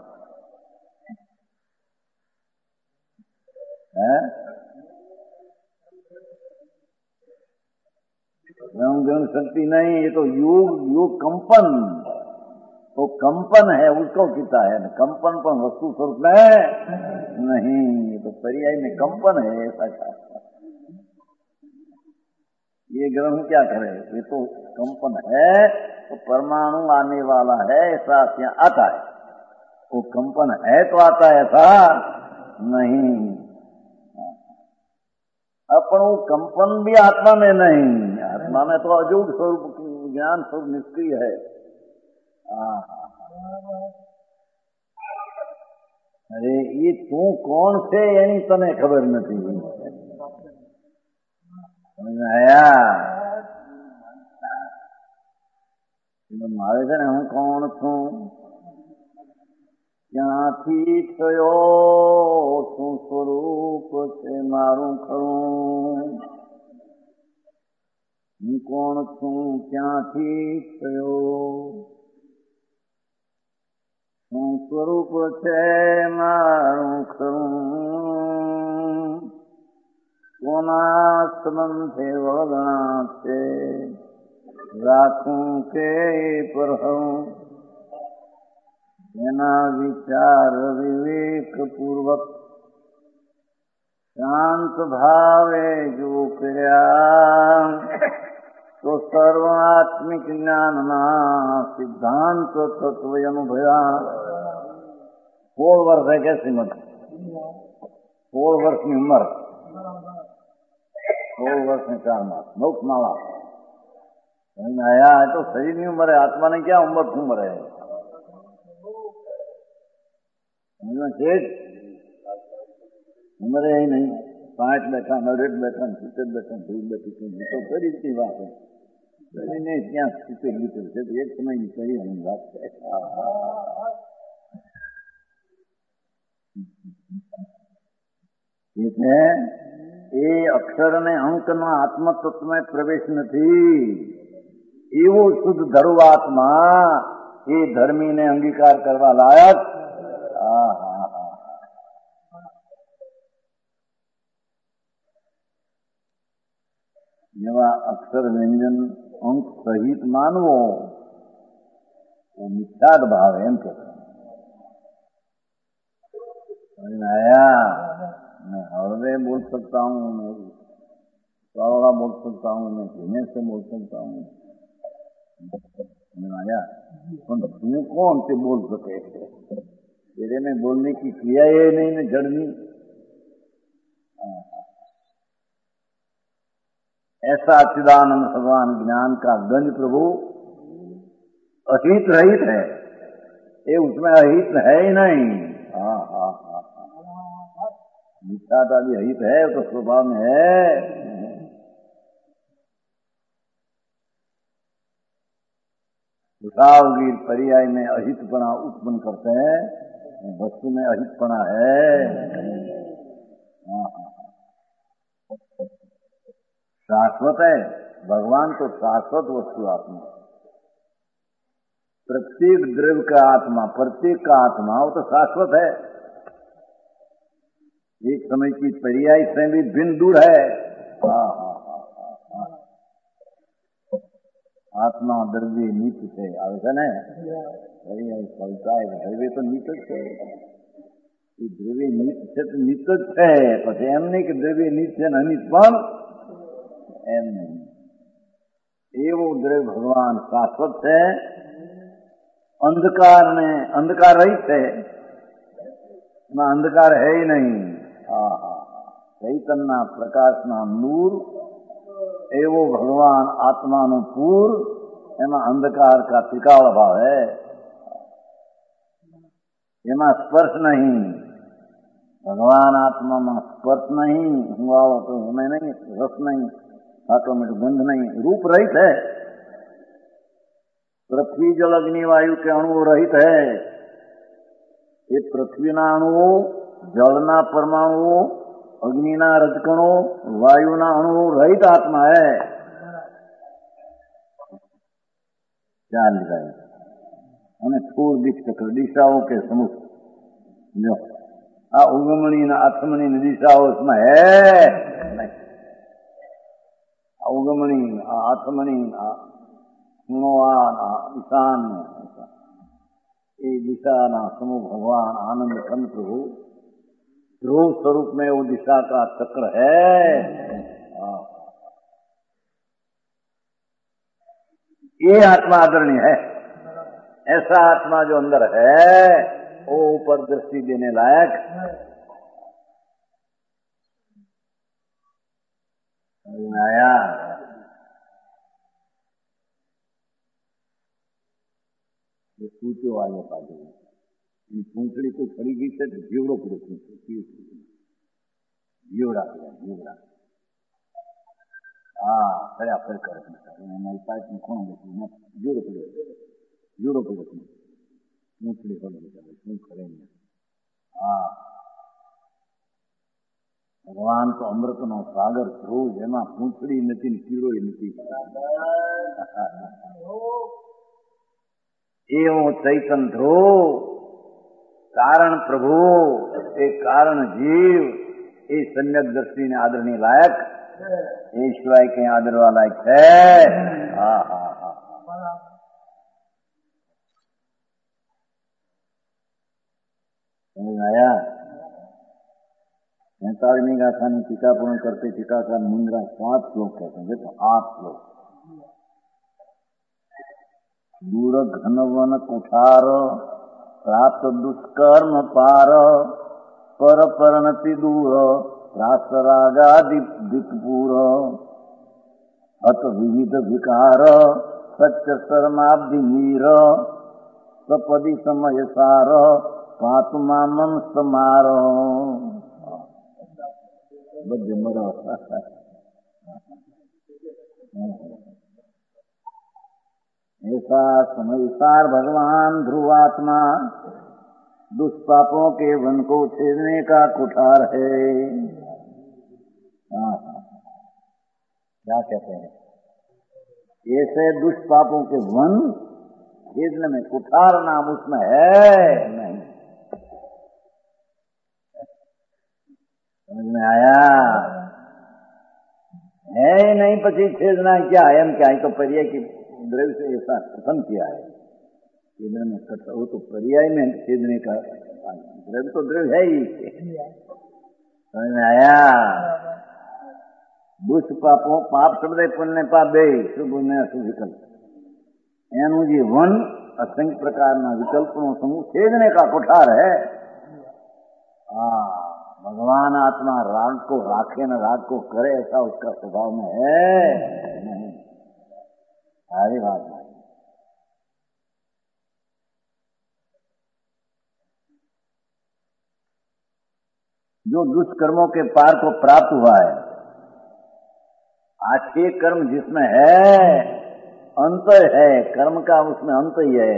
है? ग्रहण शक्ति नहीं, ये तो योग योग कंपन, तो कंपन है उसको किता है। कंपन पर वस्तु स्वरूप में नहीं, ये तो पर्याय में कंपन है। ऐसा क्या ये ग्रहण क्या करे? ये तो कंपन है, तो परमाणु आने वाला है ऐसा क्या आता है? वो कंपन है तो आता है, ऐसा नहीं। अपन वो कंपन भी आत्मा में नहीं, आत्मा में तो अजूग स्वरूप ज्ञान स्वरूप निष्क्रिय है। अरे ये तू कौन से यानी तने खबर नहीं समझ आया? मारे थे हूँ कौन छू? ક્યાંથી થયો શું સ્વરૂપ છે મારું ખરું? હું કોણ છું? ક્યાંથી થયો શું સ્વરૂપ છે મારું ખરું? કોના સંબંધે વગણા છે રાખું કે પરહું? એના વિચાર વિવેક પૂર્વક શાંત ભાવે જો કર્યા તો સર્વાત્મિક જ્ઞાનના સિદ્ધાંત તત્વ અનુભવ્યા. સોળ વર્ષ है क्या श्रीमद? સોળ વર્ષની ઉંમર, સોળ વર્ષ ને ચાર માસ મોક્ષ માળા આયા. તો શરીરની ઉંમર है, आत्मा ने क्या उम्र की उम्र है? છે જ ઉંમરે એ નહીં. પાંચ બેઠા, નરેટ બેઠા, સિત્તેર બેઠા, ધૂળ બેઠી તો કઈ રીતની વાત છે? કરીને ત્યાં સિત્તેર લીટર છે. એક સમયની કરી એની વાત છે. એટલે એ અક્ષર અને અંકના આત્મતત્વમાં પ્રવેશ નથી. એવો શુદ્ધ ધર્વાત્મા એ ધર્મીને અંગીકાર કરવા લાયક. જેવા અક્ષર વ્યંજન અંક સહિત માનવો वो मिथ्याद भाव है. एम कहते आया मैं हृदय बोल सकता हूँ, मैं सौड़ा बोल सकता हूँ, मैं धीमे से बोल सकता हूँ. मैं आया पण तू कौन से बोल सके? तेरे में बोलने की क्रिया ये नहीं न जड़नी. ऐसा अच्युतानंद भगवान ज्ञान का गंज प्रभु अहित रहित है. ये उसमें अहित है ही नहीं. हाँ हाँ हाँ मिथ्याता भी अहित है तो स्वभाव में है. उठावगीर पर्याय में अहितपना उत्पन्न करते हैं, वस्तु में अहितपना है. हाँ हाँ शाश्वत है भगवान तो शाश्वत वस्तु आत्मा. प्रत्येक द्रव्य का आत्मा, प्रत्येक का आत्मा वो तो शाश्वत है. एक समय की पर्याय से भी भिन्न दूर है. हाँ हाँ हाँ हाँ आत्मा द्रव्य नित्य है. आवेदन है पर्याय फलता है. द्रव्य तो नित्य है. द्रव्य नित्य છે તો નિત્ય જ છે. પછી એમ નહીં કે દ્રવ્ય નિત્ય છે ને અનિત પણ એમ નહીં. એવો દ્રવ્ય ભગવાન શાશ્વત છે. અંધકાર ને અંધકાર રહિત છે. એમાં અંધકાર है ही नहीं. હા હા ચૈતન્ય પ્રકાશના નૂર એવો ભગવાન આત્માનું પૂર. એમાં અંધકાર का टिकाव भाव है. એમાં સ્પર્શ નહીં. भगवान आत्मा में स्पर्श नहीं. हुआ तो हमें नहीं, रस नहीं, ऑटोमेटिक गंध नहीं, रूप रहित है. पृथ्वी जल अग्नि वायु के अणुओ रहित है. ये पृथ्वीना अणुओ, जलना परमाणुओ, अग्निना रजकणों, वायुना अणुओ रहित आत्मा है. चार लिखाई અને થોર દીક્ષ ચક્ર દિશાओं के समूह. जो आ उगमणी न आत्मनी न दिशाओं इसमें है नहीं. उगमणी आत्मनी ईशान ये दिशा ना समूह भगवान आनंद खंड प्रभु ध्रुव स्वरूप में वो दिशा का चक्र है. ये आत्मा आदरणीय है. ऐसा आत्मा जो अंदर है वो ऊपर दृष्टि देने लायक. आया ये पूछो वाले पादे पूंछड़ी को खड़ी गई से जीवड़ो पड़े. जीवड़ा जीवड़ा हाँ खया फिर कर हमारी पाइप में कौन बैठी जीवड़ो पड़े जीवड़ो पड़े पूंछड़ी हो गई करेंगे. हाँ भगवान तो अमृत नो सागर ध्रुव जेमा पूंछड़ी नहीं कीड़ो नहीं. एवं चैतन ध्रुव कारण प्रभु एक कारण जीव ये सम्यक दृष्टि ने आदरणीय लायक. ये सिवाय कहीं आदरवा लायक है. हाँ हाँ हाँ सैतालीसवीं गाथा में टीका पूर्ण करते टीकाकार मुंद्रा सात श्लोक कहते हैं। देखो आठ श्लोक। दूर घन वन कुठार प्राप्त दुष्कर्म पार पर परिणति दूर रासरागादि दिक्पूर हत विविध विकार सत्य शर्माब्धि मीर सपदि समय सार पातु मामम समार बद्य मरो। ऐसा समय सार भगवान ध्रुवात्मा दुष्पापों के वन को छेदने का कुठार है। क्या कहते हैं? ऐसे दुष्पापों के वन छेदने में कुठार नाम उसमें है नहीं। समझ में आया? है ही नहीं, पची छेदना क्या है? हम क्या है? तो पर्याय की द्रव्य से ऐसा कथन किया है। छेदने में कथा हो तो पर्याय में छेदने का द्रव्य तो द्रव्य है ही। समझ में आया? दुष्ट पापों पाप शब्द पुण्य पाप दे शुभ ने अशुभ विकल्प एनु जी वन असंख्य प्रकार ना विकल्पों समूह छेदने का कुठार है। आ, भगवान आत्मा राग को राखे न राग को करे ऐसा उसका स्वभाव में है नहीं। सारी बात नहीं। जो दुष्कर्मों के पार को प्राप्त हुआ है, अच्छे कर्म जिसमें है अंत है, कर्म का उसमें अंत ही है।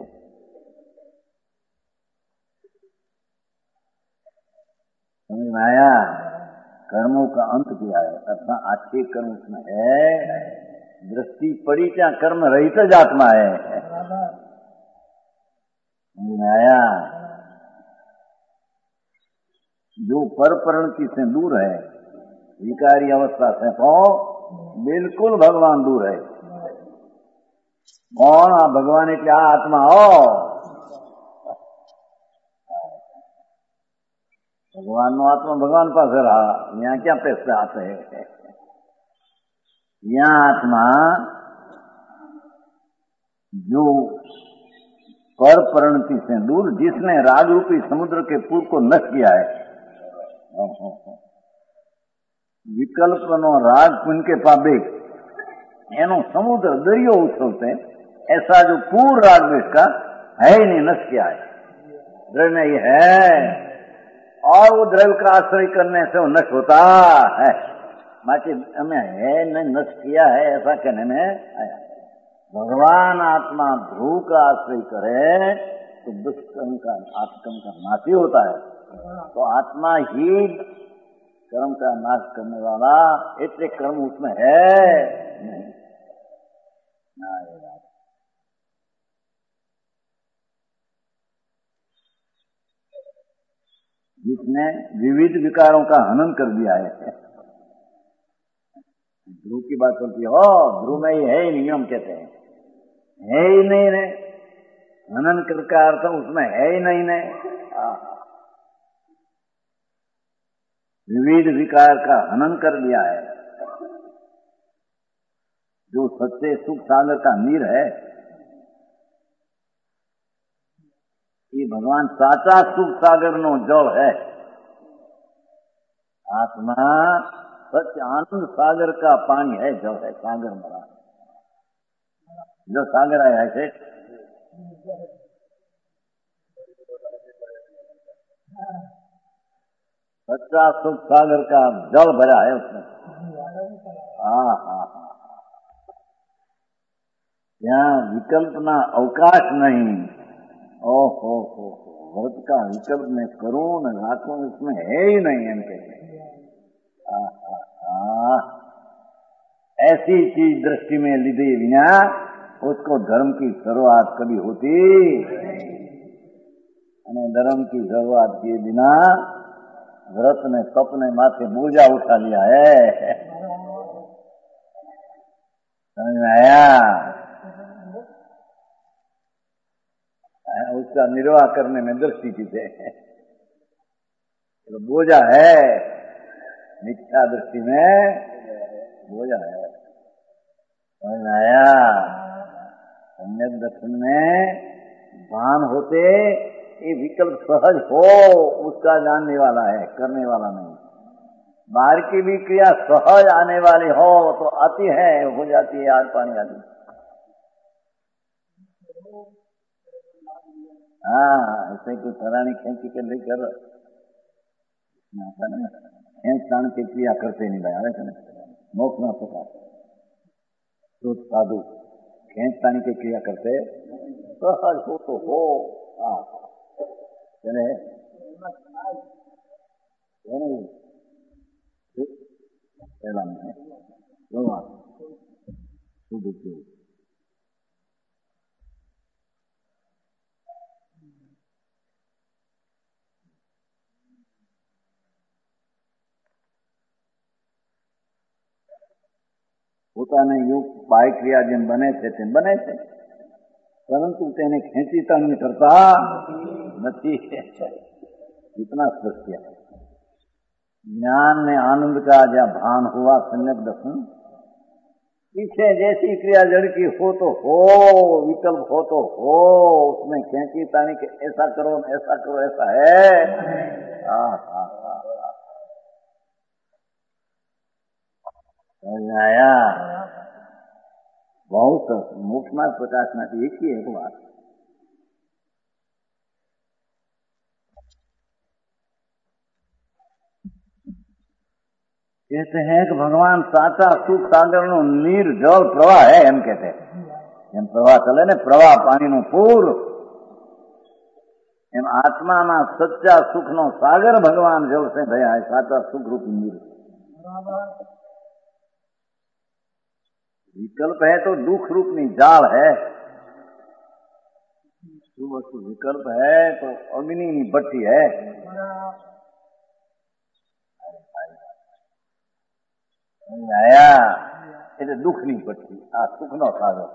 समझ में आया? कर्मों का अंत किया है अर्थात अच्छे कर्म उसमें है। दृष्टि पड़ी क्या कर्म रहित जात्मा है। समझ में आया? जो पर परिणति से दूर है, विकारी अवस्था से तो बिल्कुल भगवान दूर है। कौन? भगवान है क्या? आत्मा हो। भगवान नो आत्मा भगवान पास रहा, यहाँ क्या पैसे आते हैं? यहाँ आत्मा जो पर परिणति से दूर, जिसने राग रूपी समुद्र के पूर को नष्ट किया है, विकल्प नो राग पुण्य के पाबे एनो समुद्र दरियो उछलते ऐसा जो पूर्ण राग द्वेष का है ही नहीं, नष्ट किया है। द्रव्य में ये है और वो द्रव्य का आश्रय करने से वो नष्ट होता है। बाकी हमें है नहीं, नष्ट किया है ऐसा कहने में आया। भगवान आत्मा ध्रुव का आश्रय करे तो दुष्कर्म का आत्मकर्म का नाश ही होता है। तो आत्मा ही कर्म का नाश करने वाला, इतने कर्म उसमें है नहीं। जिसने विविध विकारों का हनन कर दिया है। ध्रुव की बात होती है, हो ध्रुव में ही है ही नहीं, हम कहते हैं है ही नहीं ने हनन कर का अर्थ उसमें है ही नहीं ने। विविध विकार का हनन कर दिया है। जो सच्चे सुख सागर का नीर है, ये भगवान साचा सुख सागर नो जल है। आत्मा सच आनंद सागर का पानी है, जल है, सागर मरा जो सागर आया है। सच्चा सुख सागर का जल भरा है उसमें। हाँ हाँ हाँ, यहाँ विकल्प ना अवकाश नहीं। ओ हो हो व्रत का विकल्प में करूं न राखूं इसमें है ही नहीं। इनके ऐसी चीज दृष्टि में लीधे बिना उसको धर्म की शुरुआत कभी होती। धर्म की शुरुआत किए बिना व्रत ने तप ने माथे बोझा उठा लिया है। समझ में आया? उसका निर्वाह करने में दृष्टि की है, तो बोझा है। मिथ्या दृष्टि में बोझा है। समझ आया? सम्यक दर्शन में भान होते ये विकल्प सहज हो उसका जानने वाला है, करने वाला नहीं। बाहर की भी क्रिया सहज आने वाली हो तो अति है, हो जाती है आग पानी आदि। हाँ, ऐसे कोई तरानी खींची कर लेकर खींच तान की क्रिया करते नहीं भाई, मोक्ष ना पता तो साधु खींच तानी की क्रिया करते सहज हो तो हो। हाँ चले पहला में પોતાને યુગ બાહ્ય ક્રિયા જેમ બને છે તેમ બને છે, પરંતુ તેને ખેંચી તાણ કરતા નથી। इतना सत्य ज्ञान में आनंद का जब भान हुआ सम्यक दर्शन, पीछे जैसी क्रिया जड़ की हो तो हो, विकल्प हो तो हो, उसमें खेची तानी के ऐसा करो ऐसा करो ऐसा है। हाँ हाँ हाँ आया बहुत मोक्ष मार्ग प्रकाश में एक ही एक बात कहते हैं कि भगवान साचा सुख सागर नो नीर जल प्रवाह है एम कहते हैं। एम प्रवाह चले ने प्रवाह पानी नो पूर एम आत्मा ना सच्चा सुख नो सागर भगवान जल से भया है, साचा सुख रूपी नीर। विकल्प है तो दुख रूपनी जाल है, विकल्प है तो अग्नि नी भट्टी है। आया એટલે દુઃખ ની પટ્ટી, આ સુખ નો સાગર।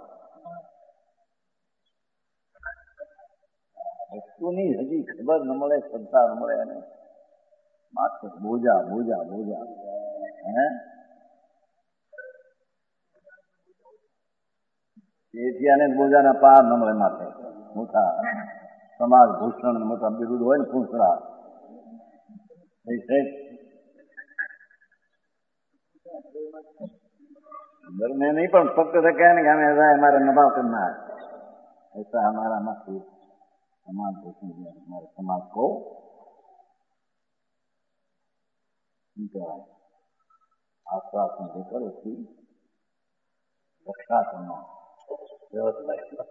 વસ્તુની હજી ખબર ન મળે, શ્રદ્ધા ન મળે અને માત્ર બોજા બોજા બોજા હે તેથી આને બોજાના પાર ન મળે। માથે મોટા સમાજ ભૂષણ મોટા બિરુદ હોય ને પૂંછડા घर में नहीं पर फक्त से कहने का हमें ऐसा हमारा नभाव करना है, ऐसा हमारा मकसद समाज हमारे समाज को आश्वासन देकर उसकी रक्षा करना व्यवस्था।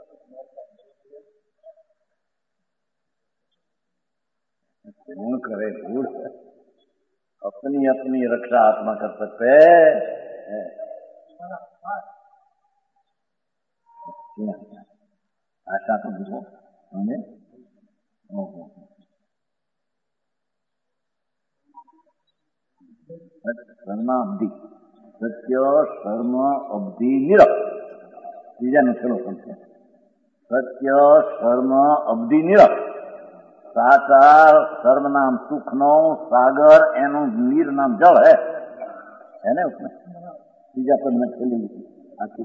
कौन करे भूल, अपनी अपनी रक्षा आत्मा कर सकते है। आशा तो देखो हमें शर्माब्धि सत्य शर्म अब्धि निरख बीजा ने चलो समझे सत्य शर्म अब्धि निरख साचा शर्म नाम सुख नो सागर एनु नीर नाम जल है है ना। उसमें तीजा पद में छेली लिखी आखिर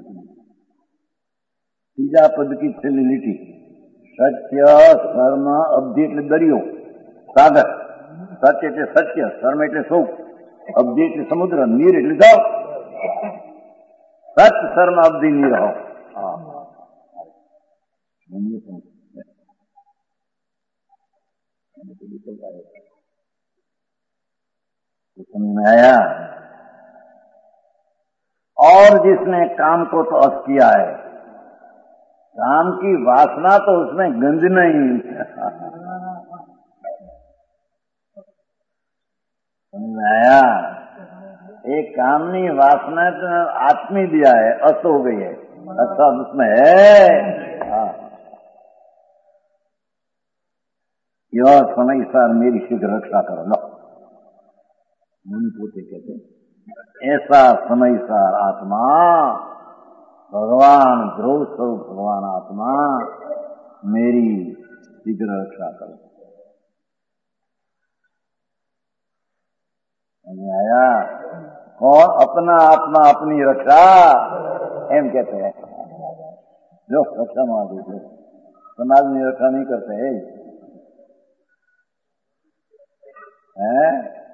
तीजा पद की छेली लिखी सत्य शर्म अब्धि એટલે દરિયો સાગર, સત્ય એટલે સત્ય, શર્મ એટલે સુખ, અબ્ધિ એટલે સમુદ્ર, નીર એટલે જાવ, સત શર્મ અબ્ધિ નીર હો। समझ में आया? और जिसने काम को तो अस किया है, काम की वासना तो उसमें गंज नहीं। समझ में आया? एक कामनी वासना तो आत्मी दिया है, अस हो गई है, अच्छा उसमें है। यह समय सर मेरी शीघ्र रक्षा करो लो, मुनि पोते कहते ऐसा समय सर आत्मा भगवान ध्रुव स्वरूप भगवान आत्मा मेरी शीघ्र रक्षा करो। समझ आया? कौन? अपना आत्मा अपनी रक्षा एम कहते हैं। जो रक्षा मार देते समाज में रक्षा नहीं करते है, हैं?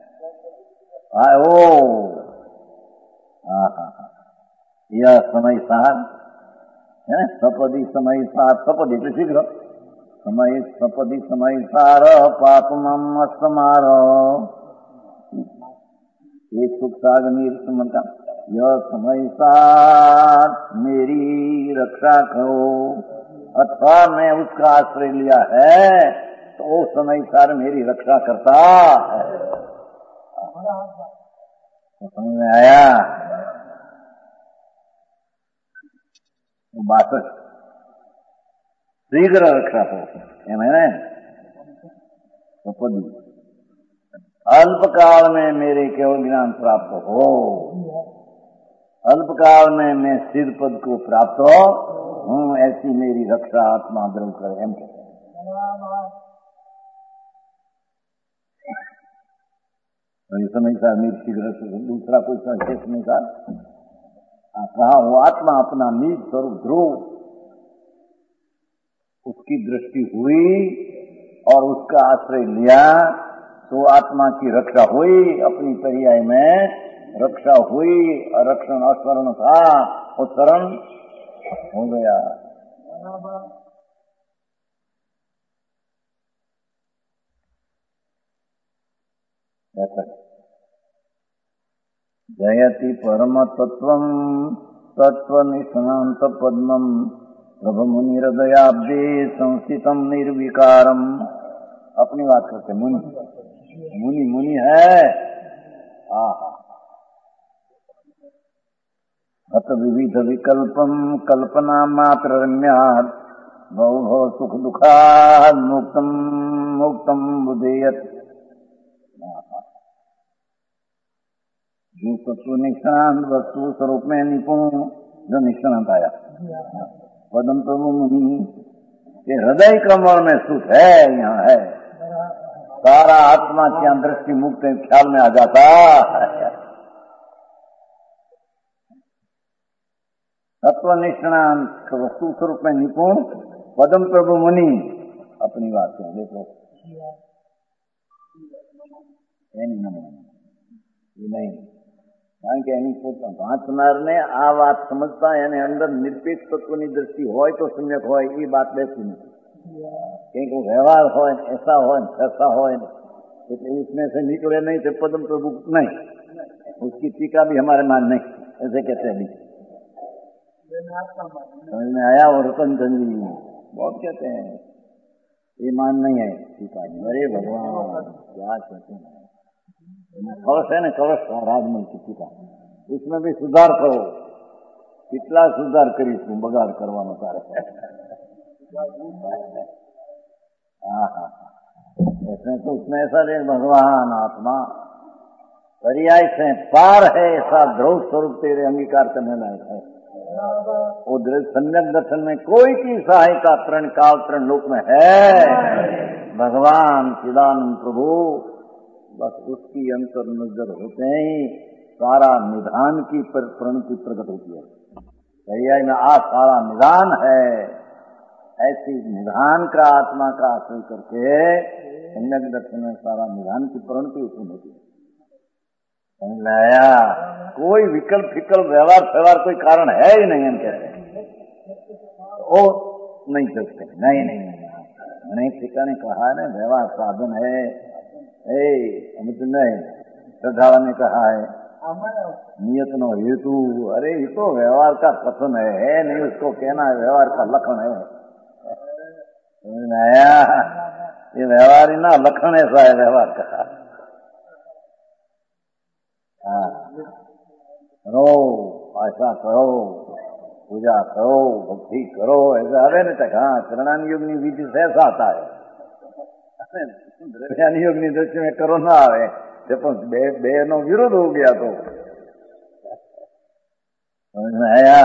ओ हाँ हाँ यह समय सार है, सपदी समय सार, सपदी એટલે शीघ्र समय सपदी समय सार पापमम अस्मार एक सुख सागनीर समझता यह समय सार मेरी रक्षा करो, अथवा मैं उसका आश्रय लिया है तो वो समय सार मेरी रक्षा करता है। तो समझ में आया? बासठ शीघ्र रक्षा हो एम है सपदी, अल्पकाल में मेरे केवल ज्ञान प्राप्त हो, अल्पकाल में मैं सिद्ध पद को प्राप्त हो हूँ, ऐसी मेरी रक्षा आत्मा द्रव कर एम कहते हैं। समय सार मेरी शीघ्र दूसरा कोई संशेष नहीं था, कहा वो आत्मा अपना निज स्वरूप ध्रुव, उसकी दृष्टि हुई और उसका आश्रय लिया तो आत्मा की रक्षा हुई, अपनी पर्याय में रक्षा हुई, रक्षण अस्मरण था वो शरण हो गया। जयति परम तत्वं तत्व निष्णांत पद्मं प्रभमुनि हृदयाब्दे संस्थितम निर्विकारम। अपनी बात करते मुनि मुनि मुनि है आहा हत विविध विकल्पम कल्पना मात्र रम्यात् बहु सुख दुखात् मुक्तम मुक्तम बुधेयत। जो तत्व निष्णांत वस्तु स्वरूप में निपुण जो निष्णांत आया पदम प्रभु मुनि के हृदय कमल में सुख है, यहाँ है सारा आत्मा की दृष्टि मुक्त ख्याल में आ जाता है। तत्व निष्णांत वस्तु स्वरूप में निपुण पदम प्रभु मुनि अपनी बात है। देखो नहीं કારણ કે એની વાંચનારને આ વાત સમજતા એને અંદર નિરપેક્ષ તત્વની દ્રષ્ટિ હોય તો સમ્યક હોય એ વાત બેસી નથી, કંઈક વ્યવહાર હોય ऐसा હોય ऐसा હોય એટલે उसमें से निकले नहीं तो पदम प्रभु नहीं, उसकी टीका भी हमारे मान नहीं, ऐसे कहते हैं। समझ में आया? और रतन चंद जी बहुत कहते हैं ये मान नहीं है टीका। अरे भगवान क्या कहते हैं, कलश है ना, कलश राजमल की टीका, उसमें भी सुधार करो, कितना सुधार करीશું બગાડ કરવાનો તારે। इसमें तो उसमें ऐसा नहीं भगवान आत्मा पर्याय से पार है, ऐसा ध्रुव स्वरूप तेरे अंगीकार करने लायक है। वो सम्यक दर्शन में कोई की सहायता तरण काल तरण लोक में है भगवान चिदानंद प्रभु, बस उसकी अंतर नजर होते ही सारा निधान की प्रणति प्रकट होती है। पर्याय में आ सारा निधान है, ऐसी निधान का आत्मा का आश्रय करके सम्यक दर्शन में सारा निधान की प्रणति उत्पन्न होती है। समझ में आया? कोई विकल्प विकल्प व्यवहार व्यवहार कोई कारण है ही नहीं, हम कहते हैं वो नहीं सकते। नहीं नहीं अनेक ठिकाने कहा है ना व्यवहार साधन है, ए अमित नहीं श्रद्धावा ने कहा है नियत नो हेतु। अरे ये तो व्यवहार का कथन है, है नहीं उसको कहना है व्यवहार का लक्षण है। नया ये व्यवहार ही ना लक्षण ऐसा है व्यवहार का। हाँ करो ऐसा करो, पूजा करो, भक्ति करो, ऐसा आवे न तक। हाँ चरणान युग विधि से ऐसा आता है, દ્રવ્યાની યોગની દ્રષ્ટિ में करो ना आवे तो बे, बे नो विरोध हो गया। तो समझ में आया?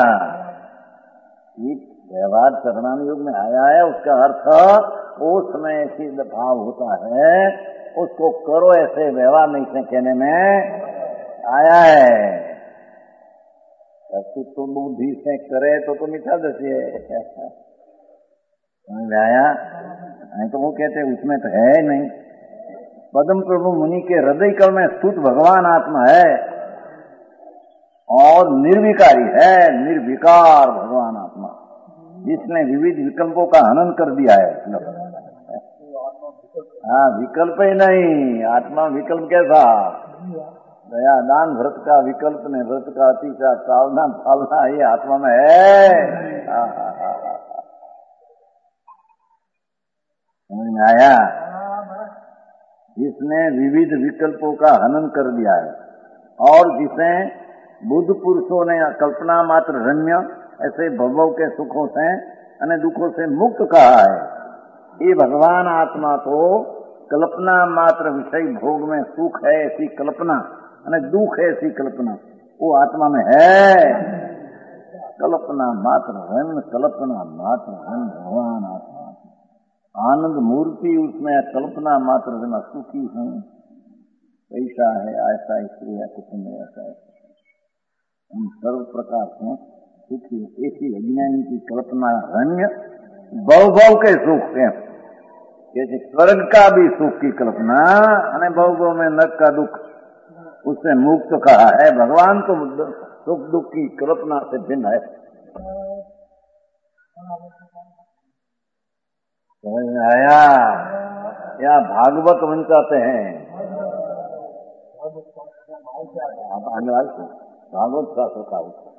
व्यवहार चरणान युग में आया है, उसका अर्थ उस समय ऐसी भाव होता है, उसको करो ऐसे व्यवहार नहीं से कहने में आया है तू तो बुद्धि से करे तो तो मीठा दसी है आया नहीं तो वो कहते उसमें तो है नहीं। पद्म प्रभु मुनि के हृदय कल में स्तुत भगवान आत्मा है और निर्विकारी है, निर्विकार भगवान आत्मा जिसने विविध विकल्पों का हनन कर दिया है। हाँ विकल्प ही नहीं, आत्मा विकल्प कैसा दया दान व्रत का विकल्प ने व्रत का अतिशा सावना फालना ये आत्मा में है। समझ में आया? जिसने विविध विकल्पों का हनन कर दिया है और जिसे बुद्ध पुरुषों ने कल्पना मात्र रम्य ऐसे भवों के सुखों से अने दुखों से मुक्त कहा है। ये भगवान आत्मा तो कल्पना मात्र विषय भोग में सुख है ऐसी कल्पना अने दुख है ऐसी कल्पना वो आत्मा में है। कल्पना मात्र रम्य, कल्पना मात्र रम्य भगवान आत्मा आनंद मूर्ति उसमें कल्पना मात्र रम्य सुखी हूँ, ऐसा है ऐसा स्त्री है कुछ नहीं ऐसा है हम सर्व प्रकार से सुखी ऐसी अज्ञानी की कल्पना रम्य भव भव के सुख है जैसे स्वर्ग का भी सुख की कल्पना अने भव भव में नरक का दुख उससे मुक्त कहा है। भगवान तो सुख दुख की कल्पना से भिन्न है। समझ में आया? या भागवत वंचाते हैं आप अनुराग से भागवत शास्त्र का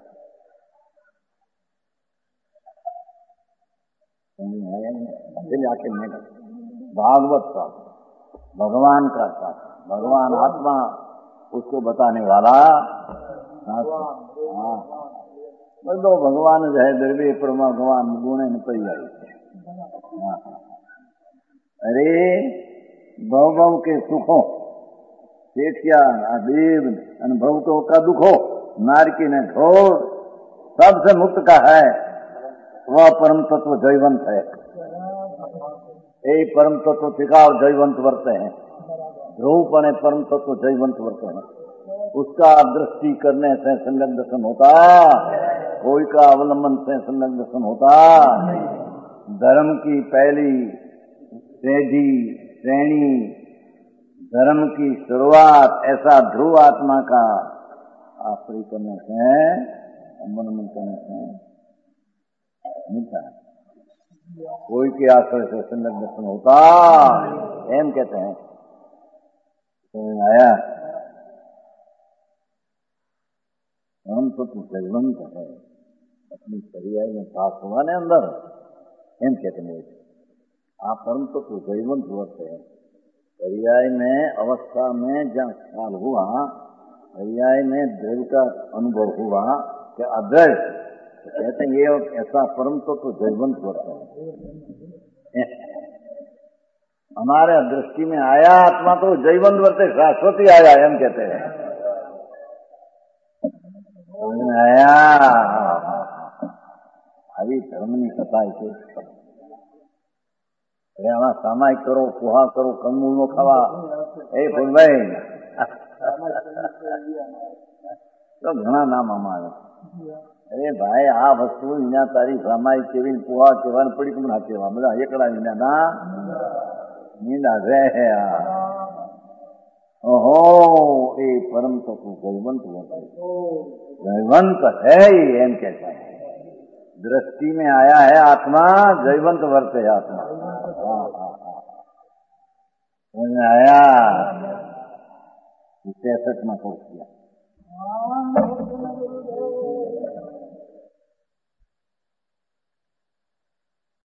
आके नहीं भागवत शास्त्र भगवान का शास्त्र, भगवान आत्मा उसको बताने वाला दो भगवान जो है द्रव्य परमा भगवान गुणे न पई आई। अरे भव भव के सुखों सेठिया देव अनुभव को का दुखो नारकी ने घोर सबसे मुक्त का है वह परम तत्व जयवंत है। यही परम तत्व टिकाव जयवंत वर्ते हैं, ध्रुवपणे परम तत्व जयवंत वर्ते हैं। उसका दृष्टि करने से संलग्न दर्शन होता, कोई का अवलंबन से संलग्न दर्शन होता। धर्म की पहली सीढ़ी श्रेणी धर्म की शुरुआत ऐसा ध्रुव आत्मा का आश्रय करने से अवलंबन करने से मिलता है। कोई के आश्रय से संलग्न दर्शन होता एम कहते हैं। समझ आया? हम तो जयवंत है अपनी पर्याय में पास हुआ ने अंदर एम कहते हैं। आप परम तो जयवंत होते हैं पर्याय में अवस्था में जब ख्याल हुआ पर्याय में द्रव्य का अनुभव हुआ क्या अद्वैत तो कहते हैं ये ऐसा परम तो जयवंत होता है। हमारे दृष्टि में आया आत्मा तो जयवंत वर्ते शाश्वती आया हम कहते हैं। आया अभी धर्मनी कथा है आમાં સામાયિક કરો કુહા કરો કંદમૂળ નો ખાવા એ ફૂલભાઈ તો ઘણા નામ આમાં આવે। અરે ભાઈ આ વસ્તુ વિના તારી સામાયિક કેવી કુહા કેવાની પડી કે ના કેવા બધા એકડા વિના ના નીંદા રે ઓહો એ પરમ તત્વ જયવંત जयवंत है एम कहता है। दृष्टि में आया है आत्मा जयवंत वर्त है आत्मा। समझ में आया? पैंसठ में कोर्स किया